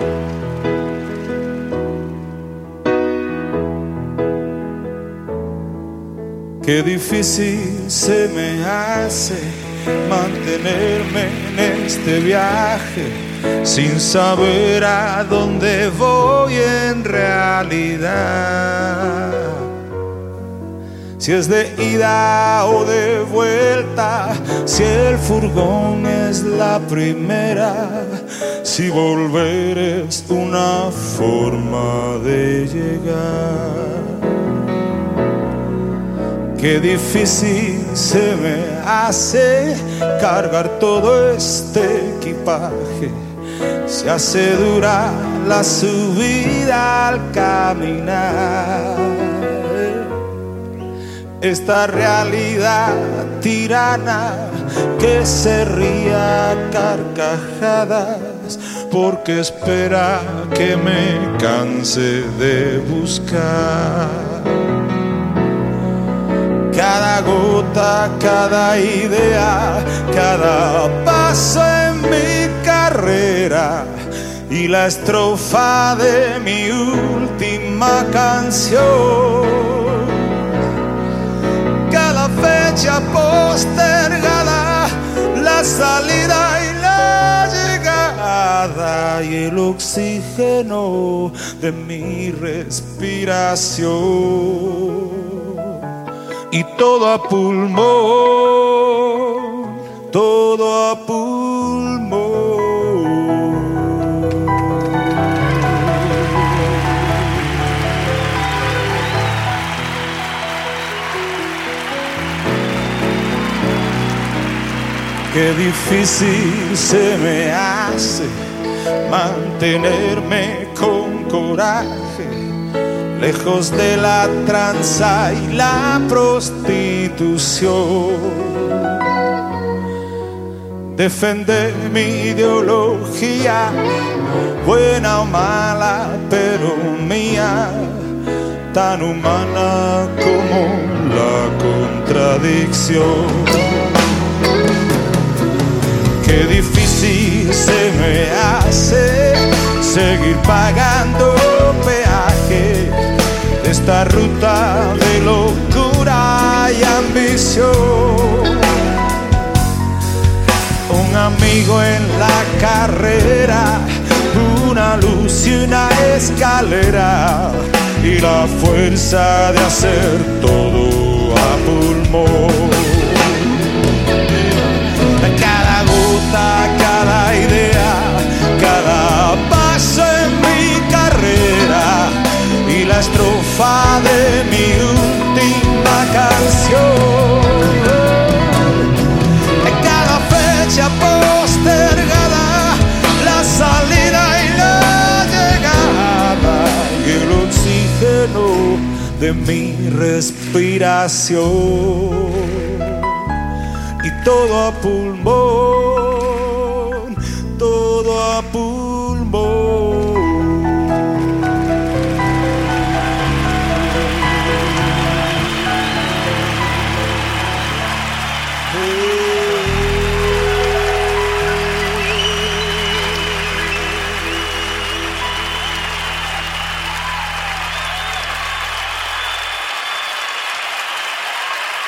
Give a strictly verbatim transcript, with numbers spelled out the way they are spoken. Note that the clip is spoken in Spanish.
Qué difícil se me hace mantenerme en este viaje sin saber a dónde voy en realidad. Si es de ida o de vuelta, si el furgón es la primera, si volver es una forma de llegar. Qué difícil se me hace cargar todo este equipaje. Se hace dura la subida al caminar. Esta realidad tirana que se ría a carcajadas porque espera que me canse de buscar. Cada gota, cada idea, cada paso en mi carrera y la estrofa de mi última canción. Cada fecha postergada, la salida y la llegada y el oxígeno de mi respiración. Y todo a pulmón, todo a pulmón. Qué difícil se me hace mantenerme con coraje, lejos de la tranza y la prostitución. Defender mi ideología, buena o mala, pero mía, tan humana como la contradicción. Qué difícil se me hace seguir pagando peaje de esta ruta de locura y ambición. Un amigo en la carrera, una luz y una escalera y la fuerza de hacer todo a pulmón. Cada gota, cada idea, cada paso en mi carrera y la estrofa de mi última canción. Cada fecha postergada, la salida y la llegada y el oxígeno de mi respiración. Y todo a pulmón, todo a pulmón.